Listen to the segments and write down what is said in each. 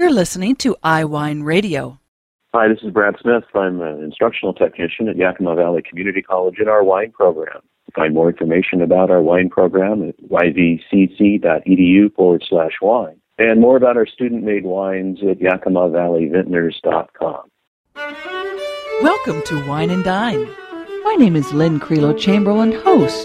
You're listening to iWine Radio. Hi, this is Brad Smith. I'm an instructional technician at Yakima Valley Community College in our wine program. Find more information about our wine program at yvcc.edu/wine and more about our student-made wines at yakimavalleyvintners.com. Welcome to Wine and Dine. My name is Lynn Creelo-Chamberlain, host.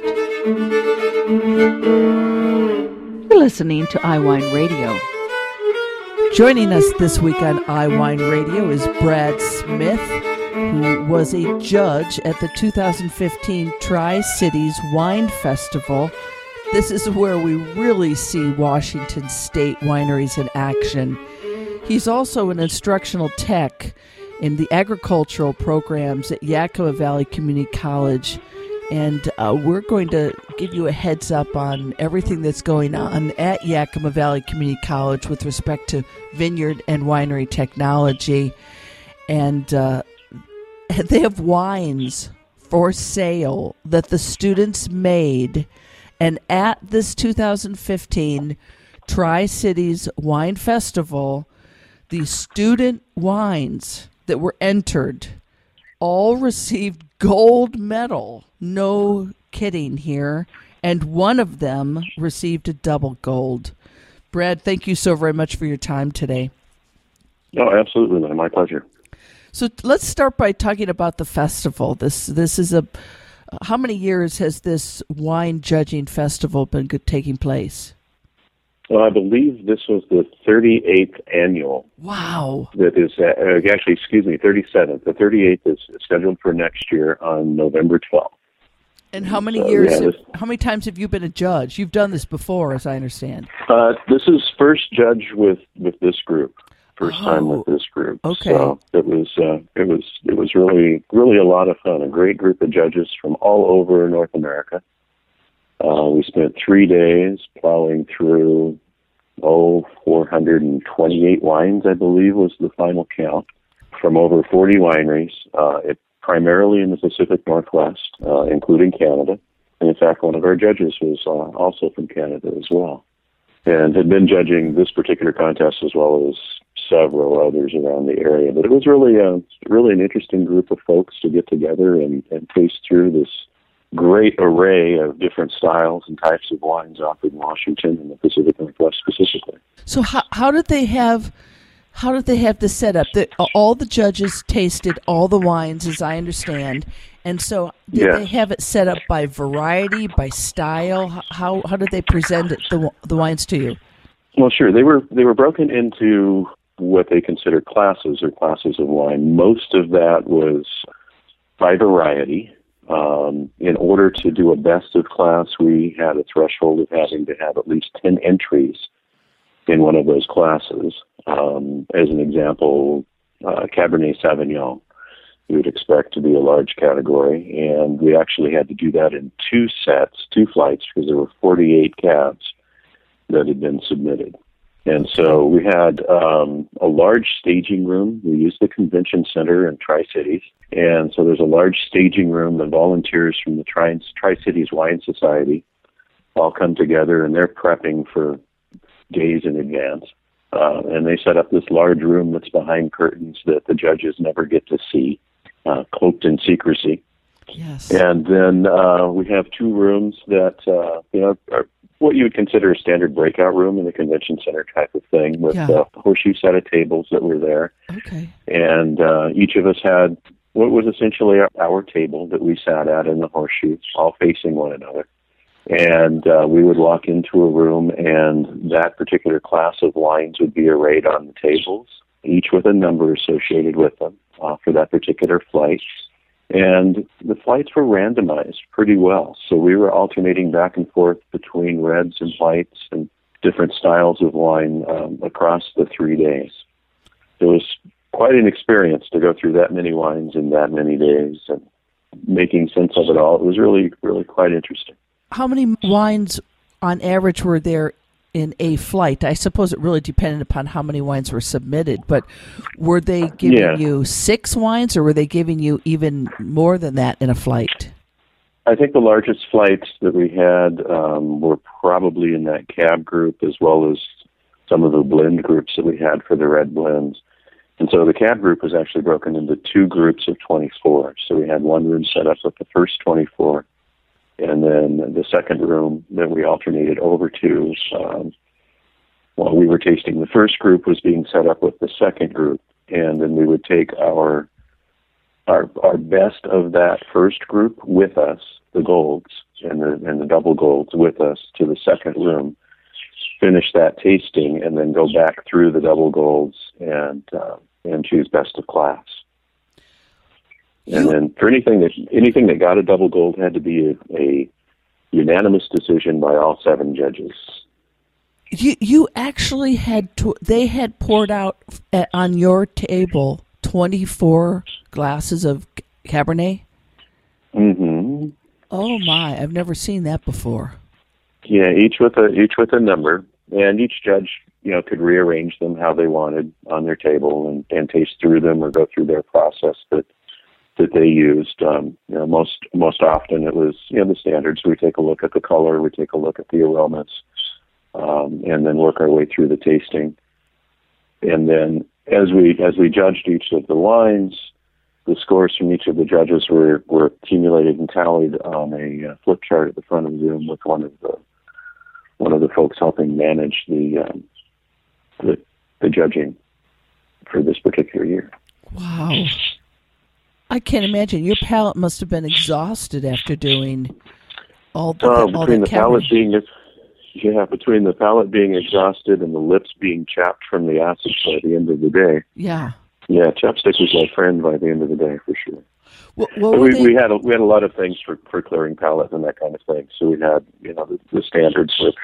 You're listening to iWine Radio. Joining us this week on iWine Radio is Brad Smith, who was a judge at the 2015 Tri-Cities Wine Festival. This is where we really see Washington State wineries in action. He's also an instructional tech in the agricultural programs at Yakima Valley Community College. And we're going to give you a heads up on everything that's going on at Yakima Valley Community College with respect to vineyard and winery technology. And they have wines for sale that the students made. And at this 2015 Tri-Cities Wine Festival, the student wines that were entered all received gold medal. No kidding here. And one of them received a double gold. Brad, thank you so very much for your time today. Oh, absolutely. My pleasure. So let's start by talking about the festival. This is how many years has this wine judging festival been taking place? Well, I believe this was the 38th annual. Wow. That is, 37th. The 38th is scheduled for next year on November 12th. And how many years, how many times have you been a judge? You've done this before, as I understand. This is first judge with this group. First time with this group. Okay. So it was really a lot of fun. A great group of judges from all over North America. We spent 3 days plowing through 428 wines, I believe, was the final count, from over 40 wineries, primarily in the Pacific Northwest, including Canada. And in fact, one of our judges was also from Canada as well, and had been judging this particular contest as well as several others around the area. But it was really an interesting group of folks to get together and taste through this great array of different styles and types of wines offered in Washington and the Pacific Northwest specifically. So how did they have this set up? All the judges tasted all the wines, as I understand, and so did they have it set up by variety, by style? How did they present the wines to you? Well, sure. They were broken into what they considered classes of wine. Most of that was by variety. In order to do a best of class, we had a threshold of having to have at least 10 entries in one of those classes. As an example, Cabernet Sauvignon, you would expect to be a large category, and we actually had to do that in two flights, because there were 48 cabs that had been submitted. And so we had a large staging room. We used the convention center in Tri-Cities. And so there's a large staging room. The volunteers from the Tri-Cities Wine Society all come together, and they're prepping for days in advance. And they set up this large room that's behind curtains that the judges never get to see, cloaked in secrecy. Yes. And then we have two rooms that are what you would consider a standard breakout room in the convention center type of thing, with a horseshoe set of tables that were there. Okay. And each of us had what was essentially our table that we sat at in the horseshoe, all facing one another. And we would walk into a room, and that particular class of wines would be arrayed on the tables, each with a number associated with them for that particular flight. And the flights were randomized pretty well. So we were alternating back and forth between reds and whites and different styles of wine across the 3 days. It was quite an experience to go through that many wines in that many days and making sense of it all. It was really, really quite interesting. How many wines on average were there in a flight? I suppose it really depended upon how many wines were submitted, but were they giving you 6 wines, or were they giving you even more than that in a flight? I think the largest flights that we had were probably in that cab group, as well as some of the blend groups that we had for the red blends. And so the cab group was actually broken into two groups of 24. So we had one room set up with the first 24, and then the second room that we alternated over to, while we were tasting the first group, was being set up with the second group. And then we would take our best of that first group with us, the golds and the double golds with us to the second room, finish that tasting, and then go back through the double golds and choose best of class. And then for anything that got a double gold had to be a unanimous decision by all 7 judges. You actually they had poured out on your table 24 glasses of Cabernet? Mm-hmm. Oh my, I've never seen that before. Yeah, each with a number, and each judge, could rearrange them how they wanted on their table and taste through them or go through their process that they used. Most often it was, the standards. We take a look at the color, we take a look at the aromas, and then work our way through the tasting. And then as we judged each of the wines, the scores from each of the judges were accumulated and tallied on a flip chart at the front of the room with one of the folks helping manage the judging for this particular year. Wow. I can't imagine. Your palate must have been exhausted after doing all between the palate between the palate being exhausted and the lips being chapped from the acid by the end of the day. Yeah. Yeah, chapstick was my friend by the end of the day for sure. Well, we had a lot of things for clearing palate and that kind of thing. So we had the standards with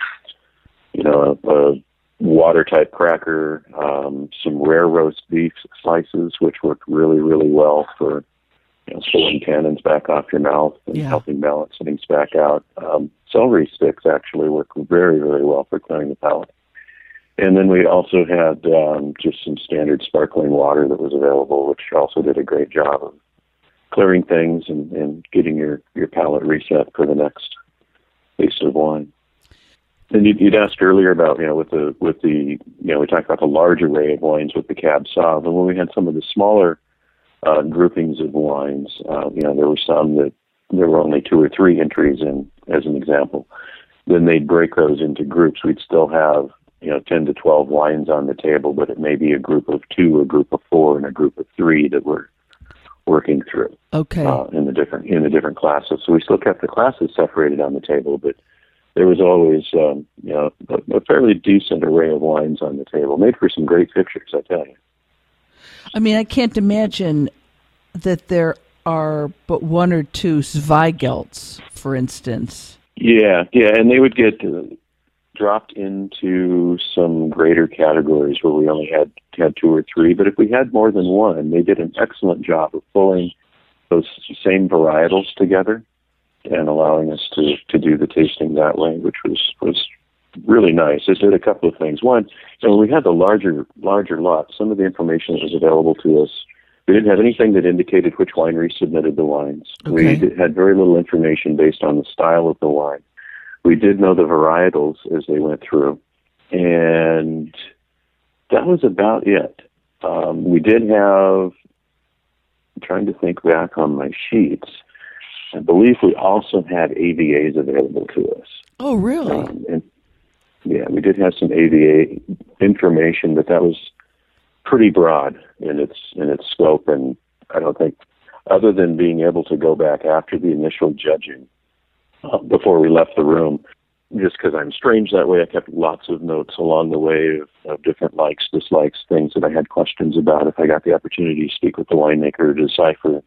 a water type cracker, some rare roast beef slices, which worked really, really well for pulling tannins back off your mouth and helping balance things back out. Celery sticks actually work very, very well for clearing the palate. And then we also had just some standard sparkling water that was available, which also did a great job of clearing things and getting your palate reset for the next taste of wine. And you'd asked earlier about, with the we talked about the large array of wines with the Cab Sauv, and when we had some of the smaller groupings of wines, there were some that there were only 2 or 3 entries in, as an example. Then they'd break those into groups. We'd still have 10 to 12 wines on the table, but it may be a group of 2, a group of 4, and a group of 3 that we're working through. Okay. In the different classes. So we still kept the classes separated on the table, but there was always a fairly decent array of wines on the table. Made for some great pictures, I tell you. I mean, I can't imagine that there are but 1 or 2 Zweigelts, for instance. Yeah, and they would get dropped into some greater categories where we only had 2 or 3. But if we had more than 1, they did an excellent job of pulling those same varietals together and allowing us to do the tasting that way, which was really nice. It did a couple of things. One, when we had the larger lot, some of the information that was available to us, we didn't have anything that indicated which winery submitted the wines. Okay. We had very little information based on the style of the wine. We did know the varietals as they went through, and that was about it. We did have, I'm trying to think back on my sheets, I believe we also had AVAs available to us. Oh, really? And we did have some AVA information, but that was pretty broad in its scope, and I don't think, other than being able to go back after the initial judging, before we left the room, just because I'm strange that way, I kept lots of notes along the way of different likes, dislikes, things that I had questions about. If I got the opportunity to speak with the winemaker to decipher,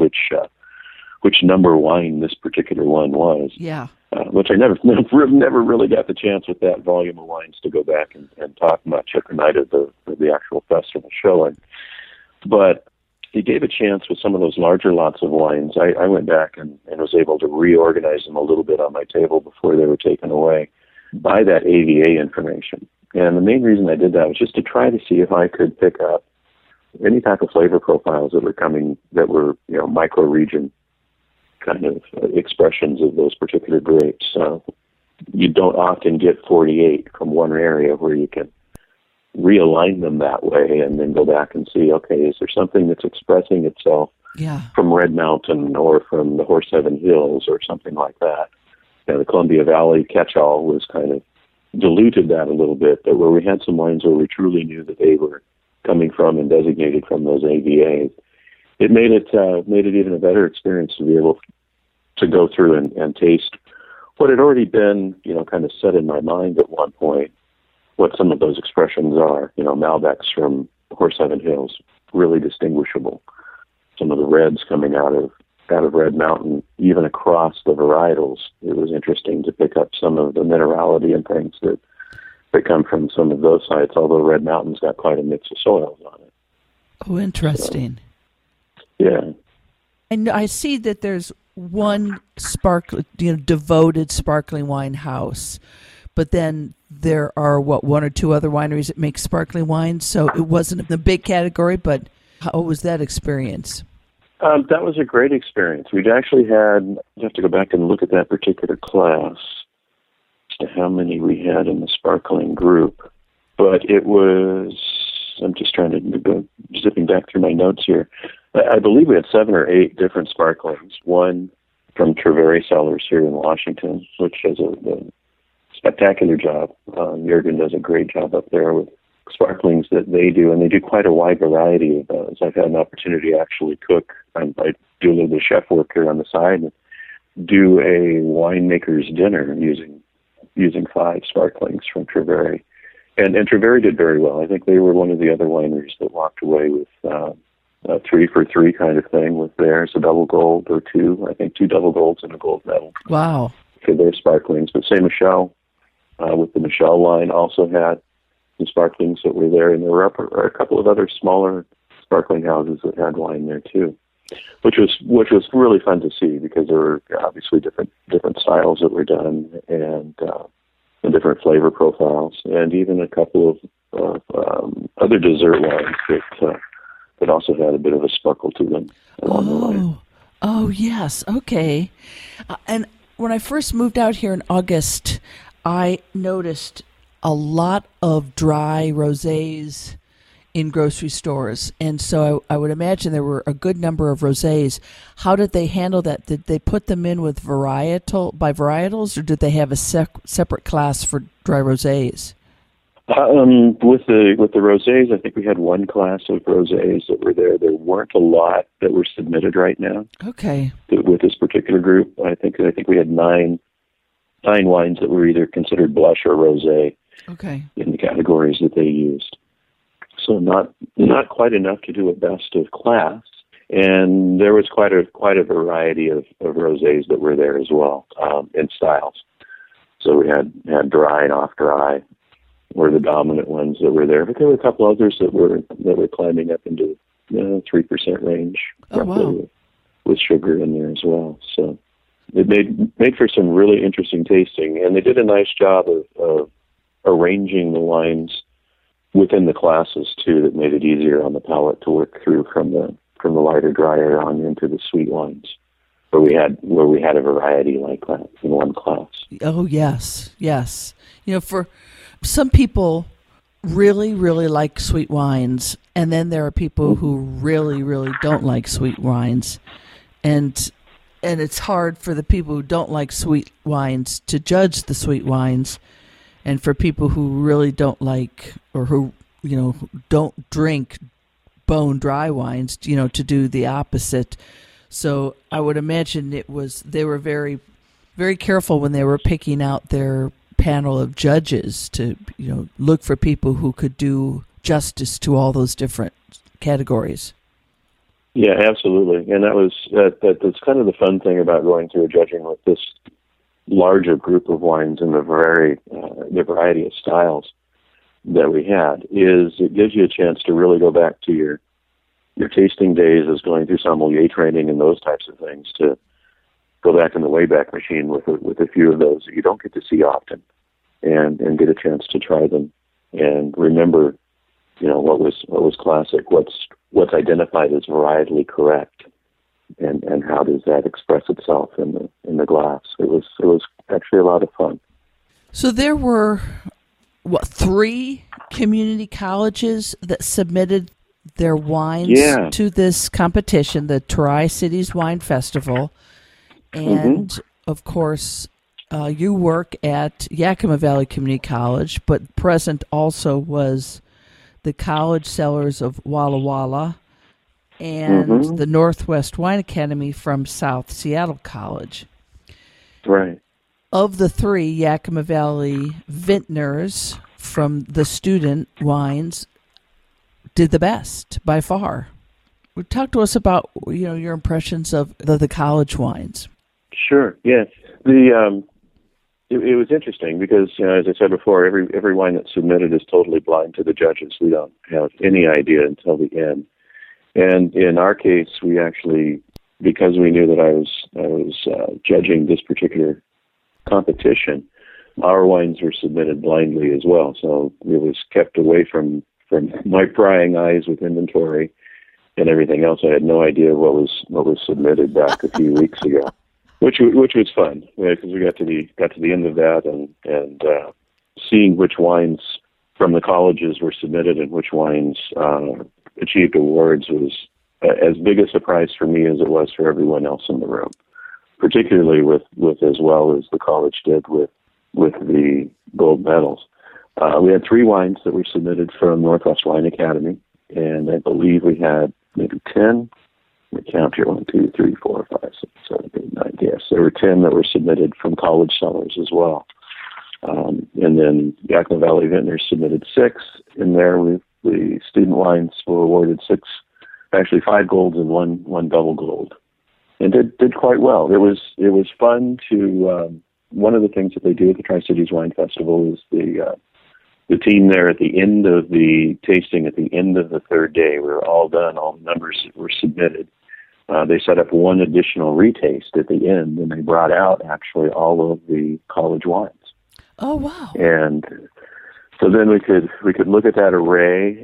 which number wine this particular one was. Yeah. Which I never really got the chance with that volume of wines to go back and talk much at the night of the actual festival showing. But it gave a chance with some of those larger lots of wines. I went back and was able to reorganize them a little bit on my table before they were taken away by that AVA information. And the main reason I did that was just to try to see if I could pick up any type of flavor profiles that were micro-region kind of expressions of those particular grapes. you don't often get 48 from one area where you can realign them that way and then go back and see, okay, is there something that's expressing itself from Red Mountain or from the Horse Heaven Hills or something like that? The Columbia Valley catch-all was kind of diluted that a little bit, but where we had some wines where we truly knew that they were coming from and designated from those AVAs, it made it even a better experience to be able to go through and taste what had already been, kind of set in my mind at one point, what some of those expressions are. Malbecs from Horse Heaven Hills, really distinguishable. Some of the reds coming out of Red Mountain, even across the varietals, it was interesting to pick up some of the minerality and things that come from some of those sites, although Red Mountain's got quite a mix of soils on it. Oh, interesting. So, yeah. And I see that there's one devoted sparkling wine house, but then there are, one or two other wineries that make sparkling wines, so it wasn't in the big category, but how was that experience? That was a great experience. We'd actually had, you have to go back and look at that particular class as to how many we had in the sparkling group. But it was, I'm just trying to go, zipping back through my notes here. I believe we had 7 or 8 different sparklings. One from Treveri Cellars here in Washington, which does a spectacular job. Jürgen does a great job up there with sparklings that they do, and they do quite a wide variety of those. I've had an opportunity to actually cook. I do a little bit of chef work here on the side and do a winemaker's dinner using 5 sparklings from Treveri. And Treveri did very well. I think they were one of the other wineries that walked away with a 3 for 3 kind of thing with theirs, a double gold or 2. I think 2 double golds and a gold medal. Wow. For their sparklings. But Saint Michel, with the Michel line, also had some sparklings that were there, and there were a couple of other smaller sparkling houses that had wine there too, which was really fun to see because there were obviously different styles that were done and different flavor profiles, and even a couple of other dessert wines that also had a bit of a sparkle to them along the line. Oh yes, okay. And when I first moved out here in August, I noticed a lot of dry rosés in grocery stores, and so I would imagine there were a good number of rosés. How did they handle that? Did they put them in with varietals, or did they have a separate class for dry rosés? With the rosés, I think we had one class of rosés that were there. There weren't a lot that were submitted right now. Okay. With this particular group, I think we had nine wines that were either considered blush or rosé. Okay. In the categories that they used. So not quite enough to do a best of class, and there was quite a variety of rosés that were there as well in styles. So we had dry and off dry were the dominant ones that were there, but there were a couple others that were climbing up into 3% range, roughly, with sugar in there as well. So it made for some really interesting tasting, and they did a nice job of arranging the wines within the classes too, that made it easier on the palate to work through from the lighter, drier on into the sweet wines, where we had a variety like that in one class. Oh yes. For some people really, really like sweet wines, and then there are people who really, really don't like sweet wines, and it's hard for the people who don't like sweet wines to judge the sweet wines. And for people who really don't like, or who, don't drink bone dry wines, to do the opposite. So I would imagine they were very, very careful when they were picking out their panel of judges to, look for people who could do justice to all those different categories. Yeah, absolutely. And that's kind of the fun thing about going through a judging with this larger group of wines and the variety of styles that we had, is it gives you a chance to really go back to your tasting days as going through sommelier training and those types of things, to go back in the Wayback Machine with a few of those that you don't get to see often, and get a chance to try them and remember, what was classic, what's identified as varietally correct. And how does that express itself in the glass? It was actually a lot of fun. So there were, three community colleges that submitted their wines to this competition, the Tri-Cities Wine Festival. And, of course, you work at Yakima Valley Community College, but present also was the College Cellars of Walla Walla and the Northwest Wine Academy from South Seattle College. Right. Of the three, Yakima Valley vintners from the student wines did the best by far. Talk to us about your impressions of the college wines. Sure. Yes. It was interesting because, as I said before, every wine that's submitted is totally blind to the judges. We don't have any idea until the end. And in our case, we actually, because we knew that I was judging this particular competition, our wines were submitted blindly as well. So it was kept away from my prying eyes with inventory and everything else. I had no idea what was submitted back a few weeks ago. Which was fun, because we got to the end of that and seeing which wines from the colleges were submitted and which wines achieved awards was as big a surprise for me as it was for everyone else in the room. Particularly with as well as the college did with the gold medals. We had three wines that were submitted from Northwest Wine Academy, and I believe we had maybe 10. We count here, 1, 2, 3, 4, 5, 6, 7, 8, 9. Yes, there were 10 that were submitted from college cellars as well. And then Yakima Valley Vintners submitted 6. In there, the student wines were awarded 6, actually 5 golds and one double gold, and did quite well. It was fun to. One of the things that they do at the Tri-Cities Wine Festival is the team there at the end of the tasting, at the end of the third day, we were all done. All the numbers were submitted. They set up one additional retaste at the end, and they brought out actually all of the college wines. Oh, wow. And so then we could look at that array,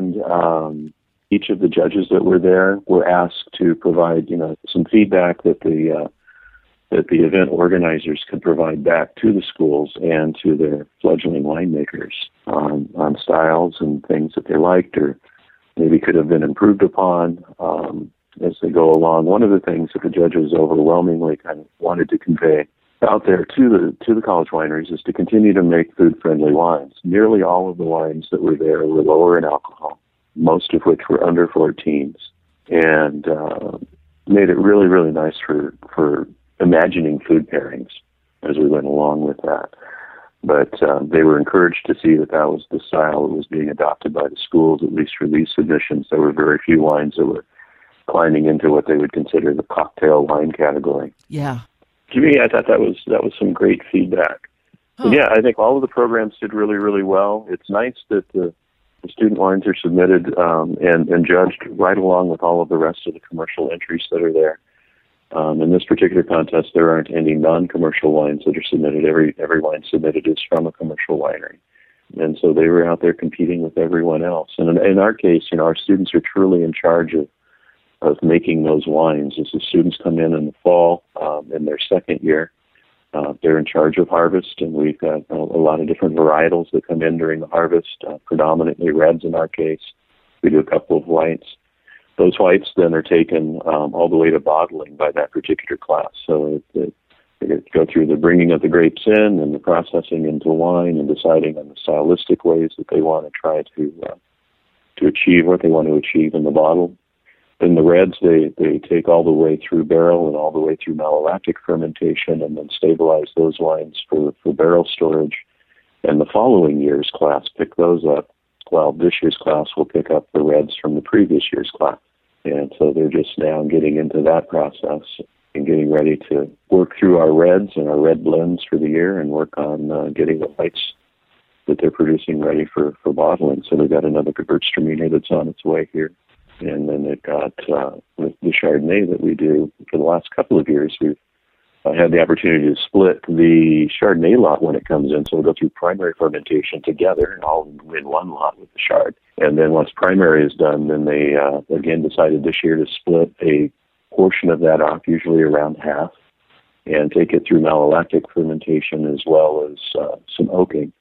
and each of the judges that were there were asked to provide, some feedback that the event organizers could provide back to the schools and to their fledgling winemakers on styles and things that they liked or maybe could have been improved upon as they go along. One of the things that the judges overwhelmingly kind of wanted to convey out there to the college wineries is to continue to make food-friendly wines. Nearly all of the wines that were there were lower in alcohol, most of which were under 14s, and made it really, really nice for imagining food pairings as we went along with that. But they were encouraged to see that was the style that was being adopted by the schools, at least for these submissions. There were very few wines that were climbing into what they would consider the cocktail wine category. Yeah. To me, I thought that was some great feedback. Huh. Yeah, I think all of the programs did really, really well. It's nice that the student wines are submitted and judged right along with all of the rest of the commercial entries that are there. In this particular contest, there aren't any non-commercial wines that are submitted. Every wine submitted is from a commercial winery. And so they were out there competing with everyone else. And in our case, our students are truly in charge of making those wines. As the students come in the fall, in their second year, they're in charge of harvest, and we've got a lot of different varietals that come in during the harvest, predominantly reds in our case. We do a couple of whites. Those whites then are taken all the way to bottling by that particular class. So they go through the bringing of the grapes in and the processing into wine and deciding on the stylistic ways that they want to try to achieve what they want to achieve in the bottle. In the reds, they take all the way through barrel and all the way through malolactic fermentation and then stabilize those wines for barrel storage. And the following year's class pick those up, while this year's class will pick up the reds from the previous year's class. And so they're just now getting into that process and getting ready to work through our reds and our red blends for the year and work on getting the whites that they're producing ready for bottling. So they've got another Gewürztraminer that's on its way here. And then they've got with the Chardonnay that we do for the last couple of years, we've had the opportunity to split the Chardonnay lot when it comes in. So we'll go through primary fermentation together, all in one lot with the Chard. And then once primary is done, then they again decided this year to split a portion of that off, usually around half, and take it through malolactic fermentation as well as some oaking.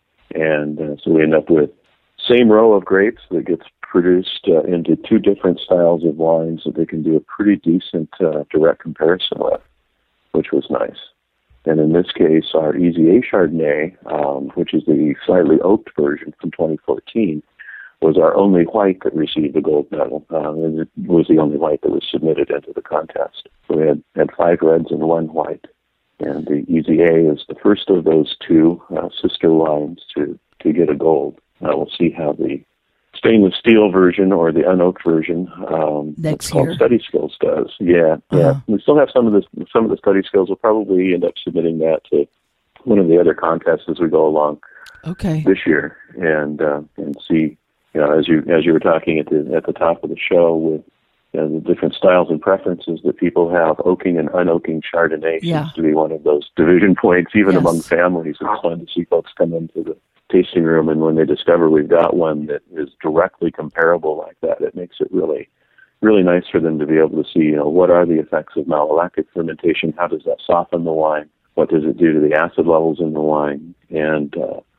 And so we end up with same row of grapes that gets produced into two different styles of wines that they can do a pretty decent direct comparison with, which was nice. And in this case, our Easy A Chardonnay, which is the slightly oaked version from 2014, was our only white that received the gold medal. And it was the only white that was submitted into the contest. So we had 5 reds and 1 white. And the Easy A is the first of those two sister wines to get a gold. We'll see how the stainless steel version or the unoaked version next year Study Skills does. Yeah. We still have some of the Study Skills. We'll probably end up submitting that to one of the other contests as we go along. Okay. This year, and see, as you were talking at the top of the show with the different styles and preferences that people have, oaking and unoaking Chardonnay seems to be one of those division points, even among families. It's fun to see folks come into the tasting room, and when they discover we've got one that is directly comparable like that, it makes it really, really nice for them to be able to see, what are the effects of malolactic fermentation? How does that soften the wine? What does it do to the acid levels in the wine? And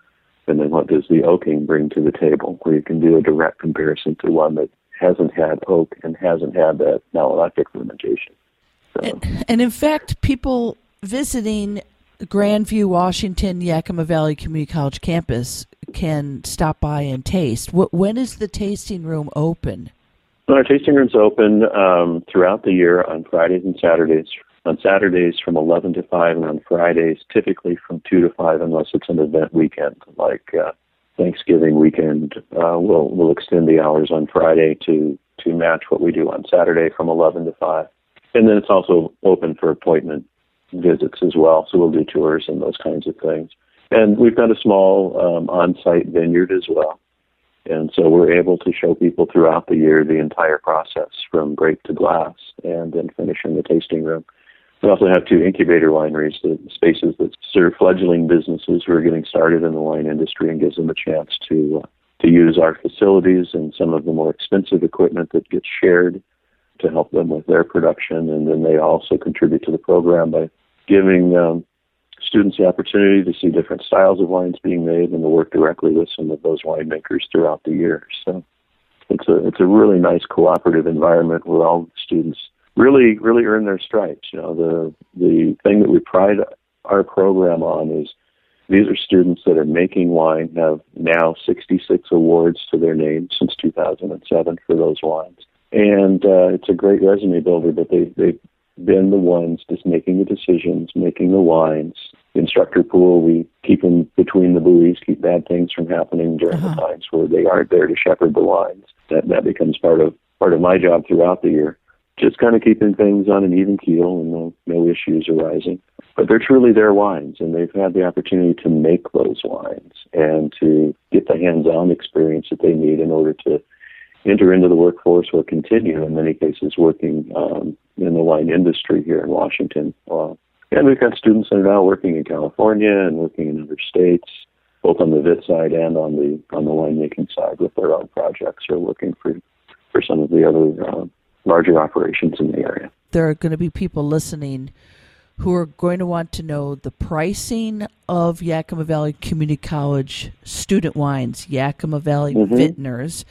then what does the oaking bring to the table, where you can do a direct comparison to one that hasn't had oak and hasn't had that malolactic fermentation. So. And in fact, people visiting Grandview, Washington, Yakima Valley Community College campus can stop by and taste. When is the tasting room open? Well, our tasting room's open throughout the year on Fridays and Saturdays. On Saturdays from 11 to 5, and on Fridays typically from 2 to 5, unless it's an event weekend like Thanksgiving weekend. We'll extend the hours on Friday to match what we do on Saturday from 11 to 5. And then it's also open for appointment visits as well, so we'll do tours and those kinds of things. And we've got a small on-site vineyard as well. And so we're able to show people throughout the year the entire process from grape to glass and then finish in the tasting room. We also have 2 incubator wineries, the spaces that serve fledgling businesses who are getting started in the wine industry, and gives them a chance to use our facilities and some of the more expensive equipment that gets shared to help them with their production. And then they also contribute to the program by giving students the opportunity to see different styles of wines being made and to work directly with some of those winemakers throughout the year. So it's a really nice cooperative environment where all the students really earn their stripes. The thing that we pride our program on is these are students that are making wine, have now 66 awards to their name since 2007 for those wines. And it's a great resume builder, but they've been the ones just making the decisions, making the wines. The instructor pool, we keep them between the buoys, keep bad things from happening during the times where they aren't there to shepherd the wines. That becomes part of my job throughout the year. Just kind of keeping things on an even keel and no issues arising. But they're truly their wines, and they've had the opportunity to make those wines and to get the hands-on experience that they need in order to enter into the workforce or continue, in many cases, working in the wine industry here in Washington. And we've got students that are now working in California and working in other states, both on the vit side and on the winemaking side with their own projects, or working for some of the other larger operations in the area. There are going to be people listening who are going to want to know the pricing of Yakima Valley Community College student wines, Yakima Valley Vintners,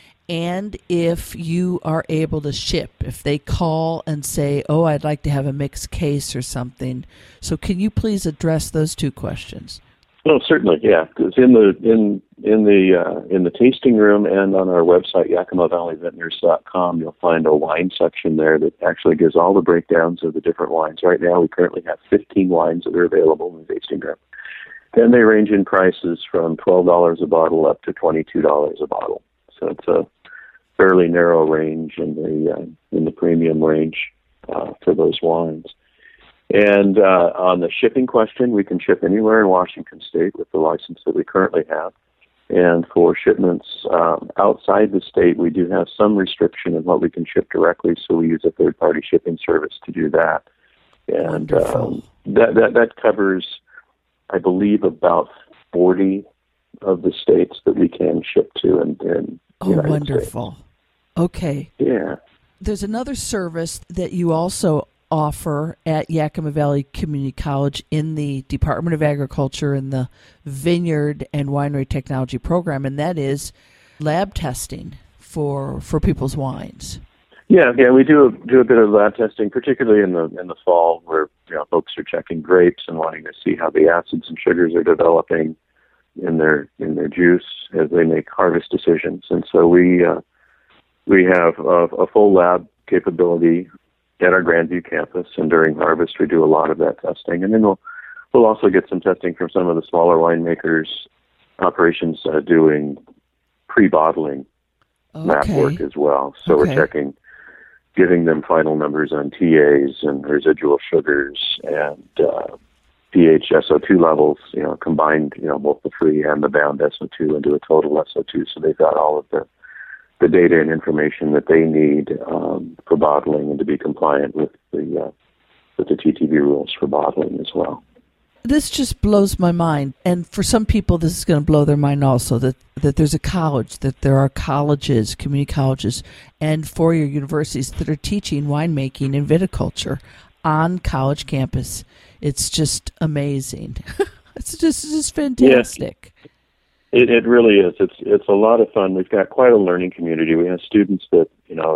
and if you are able to ship, if they call and say, I'd like to have a mixed case or something. So can you please address those 2 questions? Oh, certainly, yeah. Because in the tasting room and on our website, YakimaValleyVintners.com, you'll find a wine section there that actually gives all the breakdowns of the different wines. Right now, we currently have 15 wines that are available in the tasting room, and they range in prices from $12 a bottle up to $22 a bottle. So it's a fairly narrow range in the premium range for those wines. And on the shipping question, we can ship anywhere in Washington State with the license that we currently have. And for shipments outside the state, we do have some restriction in what we can ship directly, so we use a third-party shipping service to do that. And that covers, I believe, about 40 of the states that we can ship to in the United wonderful. States. Okay. Yeah. There's another service that you also offer at Yakima Valley Community College in the Department of Agriculture in the Vineyard and Winery Technology program, and that is lab testing for people's wines. Yeah, we do a bit of lab testing, particularly in the fall, where folks are checking grapes and wanting to see how the acids and sugars are developing in their juice as they make harvest decisions. And so we have a full lab capability at our Grandview campus, and during harvest we do a lot of that testing. And then we'll also get some testing from some of the smaller winemakers operations doing pre-bottling lab work as well. So we're checking, giving them final numbers on TAs and residual sugars and pH, SO2 levels, combined, both the free and the bound SO2 into a total SO2. So they've got all of the data and information that they need for bottling and to be compliant with the TTB rules for bottling as well. This just blows my mind. And for some people, this is going to blow their mind also, that there's a college, that there are colleges, community colleges, and four-year universities that are teaching winemaking and viticulture on college campus. It's just amazing. It's just fantastic. Yeah, it really is. It's a lot of fun. We've got quite a learning community. We have students that,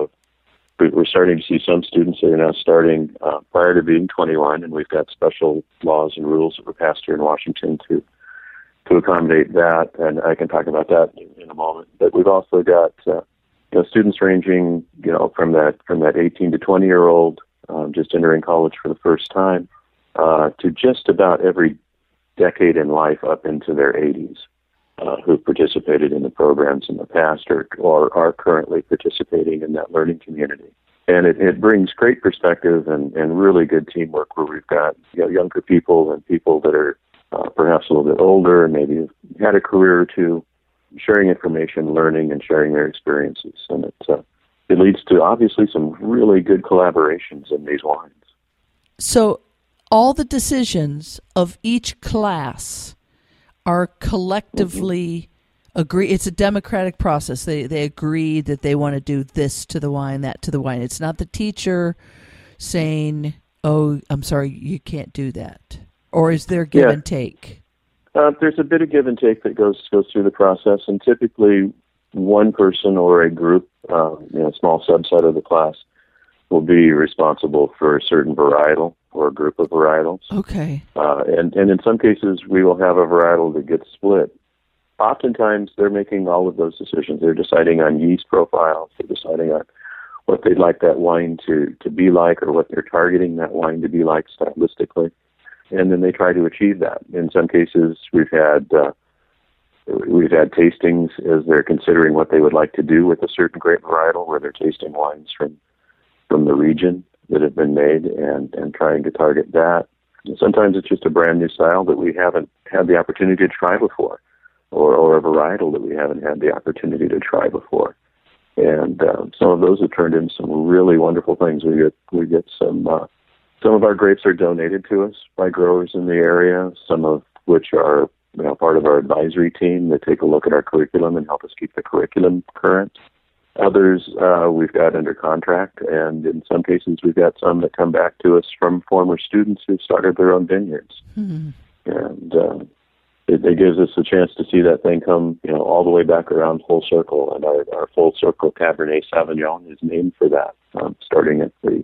we're starting to see some students that are now starting prior to being 21, and we've got special laws and rules that were passed here in Washington to accommodate that, and I can talk about that in a moment. But we've also got students ranging from that 18 to 20-year-old just entering college for the first time to just about every decade in life up into their 80s who've participated in the programs in the past or are currently participating in that learning community. And it brings great perspective and really good teamwork where we've got younger people and people that are perhaps a little bit older and maybe have had a career or two, sharing information, learning, and sharing their experiences. And it leads to, obviously, some really good collaborations in these wines. So all the decisions of each class are collectively agree. It's a democratic process. They agree that they want to do this to the wine, that to the wine. It's not the teacher saying, "Oh, I'm sorry, you can't do that." Or is there give and take? There's a bit of give and take that goes through the process, and typically one person or a group, a small subset of the class, will be responsible for a certain varietal or a group of varietals. Okay. And in some cases, we will have a varietal that gets split. Oftentimes, they're making all of those decisions. They're deciding on yeast profiles. They're deciding on what they'd like that wine to be like, or what they're targeting that wine to be like stylistically. And then they try to achieve that. In some cases, we've had tastings as they're considering what they would like to do with a certain grape varietal, where they're tasting wines from the region that have been made and trying to target that. And sometimes it's just a brand new style that we haven't had the opportunity to try before, or a varietal that we haven't had the opportunity to try before. And some of those have turned into some really wonderful things. We get some of our grapes are donated to us by growers in the area, some of which are part of our advisory team that take a look at our curriculum and help us keep the curriculum current. Others we've got under contract, and in some cases we've got some that come back to us from former students who started their own vineyards. Mm-hmm. And it gives us a chance to see that thing come all the way back around full circle. And our full circle Cabernet Sauvignon is named for that, starting at the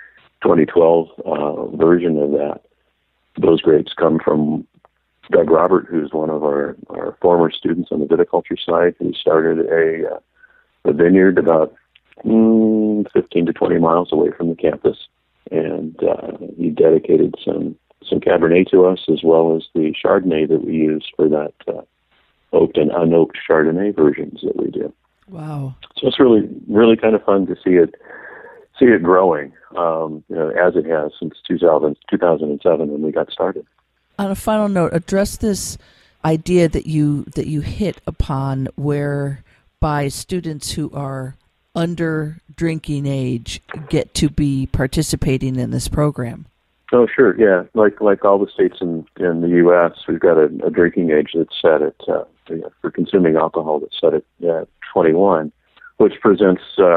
2012 version of that. Those grapes come from Doug Robert, who's one of our former students on the viticulture side, who started a vineyard about 15 to 20 miles away from the campus. And he dedicated some Cabernet to us, as well as the Chardonnay that we use for that oaked and unoaked Chardonnay versions that we do. Wow. So it's really, really kind of fun to see it growing, as it has since 2007 when we got started. On a final note, address this idea that you hit upon, whereby students who are under drinking age get to be participating in this program. Oh, sure, yeah. Like all the states in the U.S., we've got a drinking age that's set at for consuming alcohol that's set at 21, which presents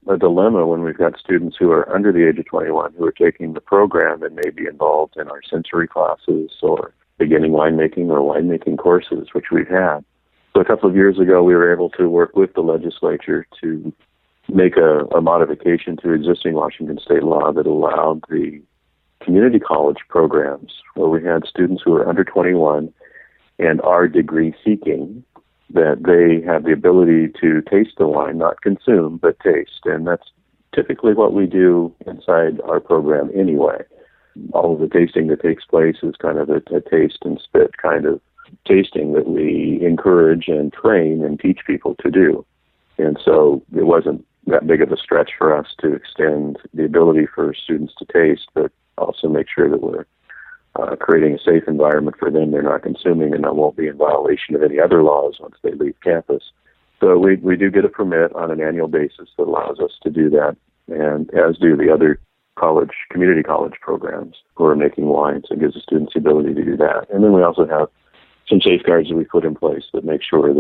a dilemma when we've got students who are under the age of 21 who are taking the program and may be involved in our sensory classes or beginning winemaking or winemaking courses, which we've had. So a couple of years ago, we were able to work with the legislature to make a modification to existing Washington state law that allowed the community college programs where we had students who were under 21 and are degree seeking, that they have the ability to taste the wine, not consume, but taste. And that's typically what we do inside our program anyway. All of the tasting that takes place is kind of a taste and spit kind of tasting that we encourage and train and teach people to do. And so it wasn't that big of a stretch for us to extend the ability for students to taste, but also make sure that we're creating a safe environment for them. They're not consuming and that won't be in violation of any other laws once they leave campus. So we do get a permit on an annual basis that allows us to do that, and as do the other community college programs who are making wines. It gives the students the ability to do that. And then we also have some safeguards that we put in place that make sure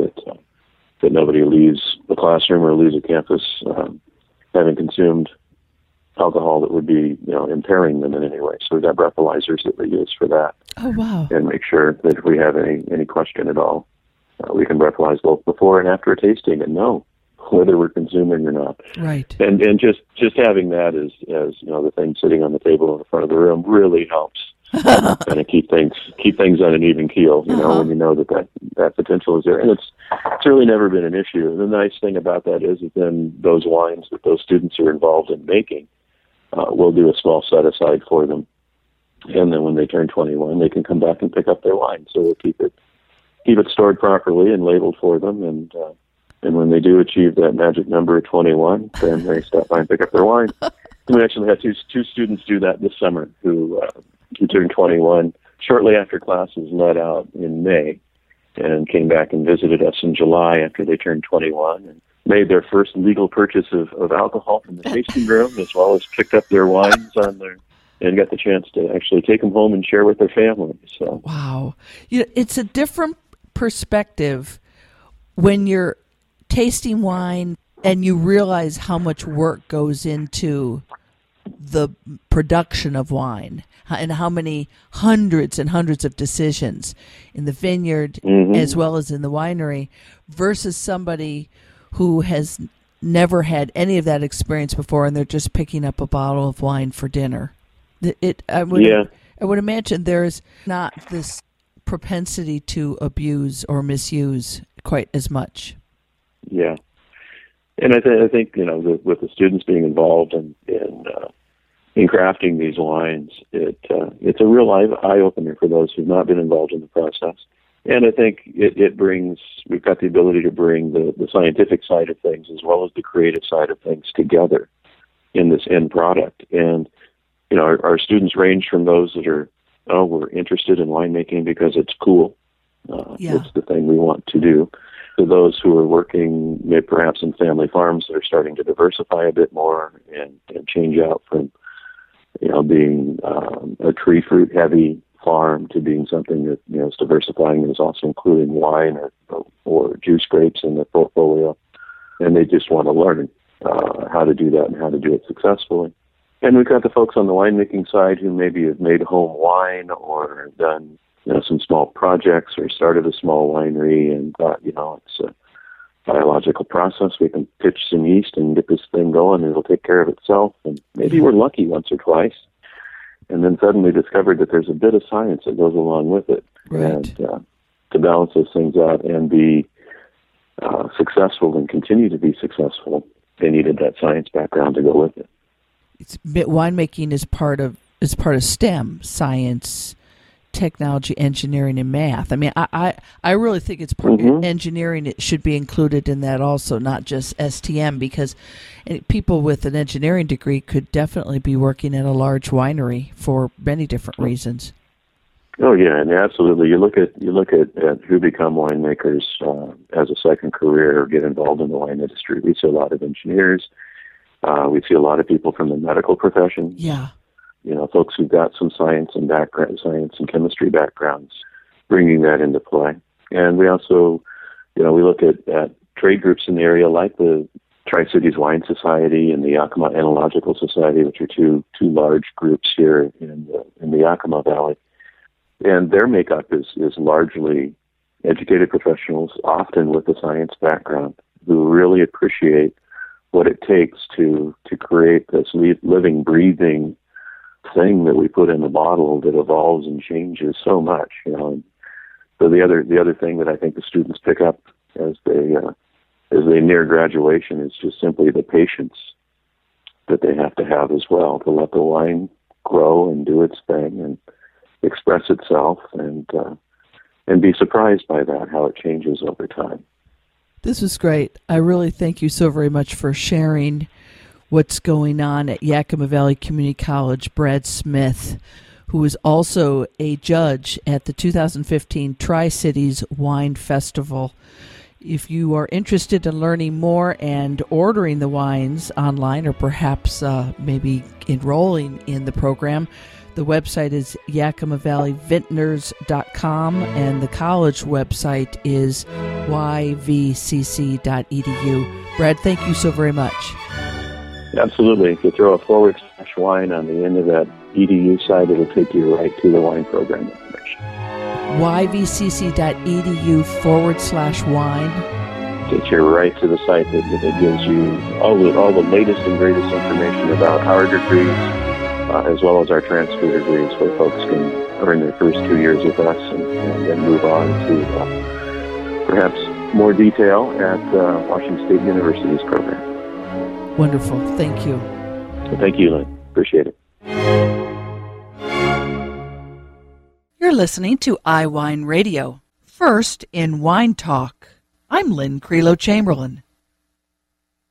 that nobody leaves the classroom or leaves the campus having consumed alcohol that would be, impairing them in any way. So we've got breathalyzers that we use for that. Oh, wow. And make sure that if we have any question at all, we can breathalyze both before and after a tasting and know whether we're consuming or not. Right. And just having that as the thing sitting on the table in the front of the room really helps kind of keep things on an even keel, when you know that potential is there. And it's really never been an issue. And the nice thing about that is that then those wines that those students are involved in making, we'll do a small set aside for them. And then when they turn 21, they can come back and pick up their wine. So we'll keep it stored properly and labeled for them. And when they do achieve that magic number of 21, then they stop by and pick up their wine. And we actually had two students do that this summer who turned 21 shortly after classes let out in May, and came back and visited us in July after they turned 21 and made their first legal purchase of alcohol from the tasting room, as well as picked up their wines and got the chance to actually take them home and share with their families. So wow, it's a different perspective when you're tasting wine and you realize how much work goes into the production of wine and how many hundreds and hundreds of decisions in the vineyard as well as in the winery versus somebody who has never had any of that experience before and they're just picking up a bottle of wine for dinner. I would imagine there's not this propensity to abuse or misuse quite as much. Yeah. And I think with the students being involved in crafting these wines, it's a real eye opener for those who've not been involved in the process. And I think we've got the ability to bring the scientific side of things as well as the creative side of things together in this end product. And our students range from those that are we're interested in winemaking because it's cool. It's the thing we want to do. To those who are working maybe perhaps in family farms that are starting to diversify a bit more and change out from being a tree fruit heavy farm to being something that is diversifying and is also including wine or juice grapes in the portfolio, and they just want to learn how to do that and how to do it successfully. And we've got the folks on the winemaking side who maybe have made home wine or done some small projects or started a small winery and thought, it's a biological process. We can pitch some yeast and get this thing going and it'll take care of itself. And maybe we're lucky once or twice. And then suddenly discovered that there's a bit of science that goes along with it. Right. And to balance those things out and be successful and continue to be successful, they needed that science background to go with it. Winemaking is part of STEM, science, technology, engineering, and math. I mean, I really think it's part of engineering. It should be included in that also, not just STM, because people with an engineering degree could definitely be working at a large winery for many different reasons. Oh yeah, and absolutely. You look at who become winemakers as a second career or get involved in the wine industry. We see a lot of engineers. We see a lot of people from the medical profession. Yeah. Folks who've got some science and chemistry backgrounds, bringing that into play. And we also, we look at trade groups in the area like the Tri-Cities Wine Society and the Yakima Enological Society, which are two large groups here in the Yakima Valley. And their makeup is largely educated professionals, often with a science background, who really appreciate what it takes to create this living, breathing thing that we put in the bottle that evolves and changes so much. So the other thing that I think the students pick up as they near graduation is just simply the patience that they have to have as well to let the wine grow and do its thing and express itself and be surprised by that, how it changes over time. This was great. I really thank you so very much for sharing what's going on at Yakima Valley Community College. Brad Smith, who is also a judge at the 2015 Tri-Cities Wine Festival. If you are interested in learning more and ordering the wines online, or perhaps maybe enrolling in the program, the website is yakimavalleyvintners.com, and the college website is yvcc.edu. Brad, thank you so very much. Absolutely. If you throw a /wine on the end of that edu site, it'll take you right to the wine program information. yvcc.edu/wine. Get you right to the site that gives you all the latest and greatest information about our degrees, as well as our transfer degrees, where folks can earn their first 2 years with us and then move on to perhaps more detail at Washington State University's program. Wonderful. Thank you. Thank you, Lynn. Appreciate it. You're listening to iWine Radio, first in wine talk. I'm Lynn Creelo Chamberlain.